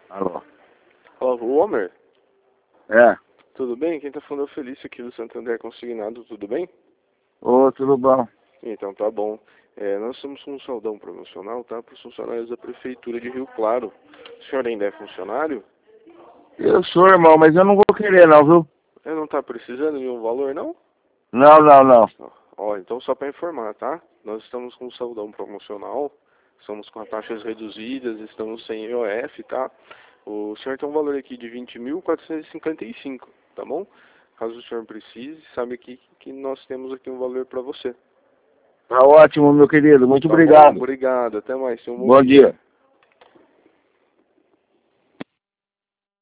Alô. Olá, o Homer. É. Tudo bem? Quem tá falando é o Felício aqui do Santander Consignado, tudo bem? Ô, tudo bom? Então tá bom. Nós estamos com um saldão promocional, tá? Para os funcionários da Prefeitura de Rio Claro. O senhor ainda é funcionário? Eu sou, irmão, mas eu não vou querer não, viu? Não tá precisando de um valor, não? Não, não, não. Ó, então só para informar, tá? Nós estamos com um saldão promocional, estamos com as taxas reduzidas, estamos sem IOF, tá? O senhor tem um valor aqui de 20.455, tá bom? Caso o senhor precise, sabe aqui que nós temos aqui um valor para você. Tá ótimo, meu querido. Muito Tá bom? obrigado. Obrigado, até mais, tenha um bom Bom dia. dia.